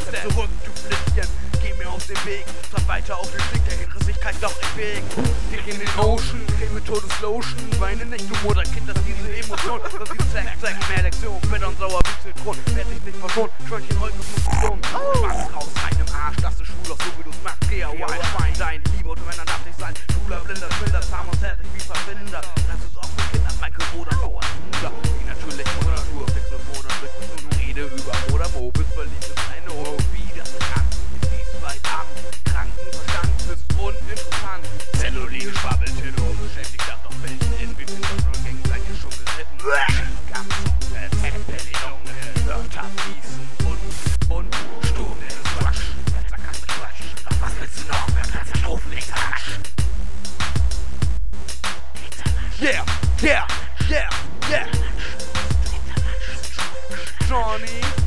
Step zurück, du Flittchen, geh mir aus dem Weg. Trab weiter auf den Blick, der Hinrissigkeit doch im Weg. Geh in den Ocean, creme Todeslotion. Weine nicht, du Mutterkind, dass diese Emotion, dass sie zack, mehr Lektion. Bitter und sauer wie Zitron, werd dich nicht verschont. Schwörchen, heute muss du dumm. Schwarz raus, rein im Arsch, das ist schwul, auch so wie du's machst. Geh away, Schwein, dein Liebe und Männer darf nicht sein. Schwuler, blinder, Schwinder, zahm und zärtlich wie Verbinder. Das ist auch für Kinder, Michael Rodenbauer. Wie natürlich Natur, fix mit Modern, Blick und nur Rede über Modermo. Bist verliebt in eine wie das kann. Siehst weit ab, Krankenverstand, bist uninteressant. Zelluline schwabbelt hin und beschäftigt das doch Bild. Wie viel das nur gegenseitig schon geritten. Ganz Tempelung, Wörter fließen und Sturm, der ist Quatsch. Sarkasmus Quatsch. Doch was willst du noch? Mehr Katastrophen, nichts Arsch. Yeah. Johnny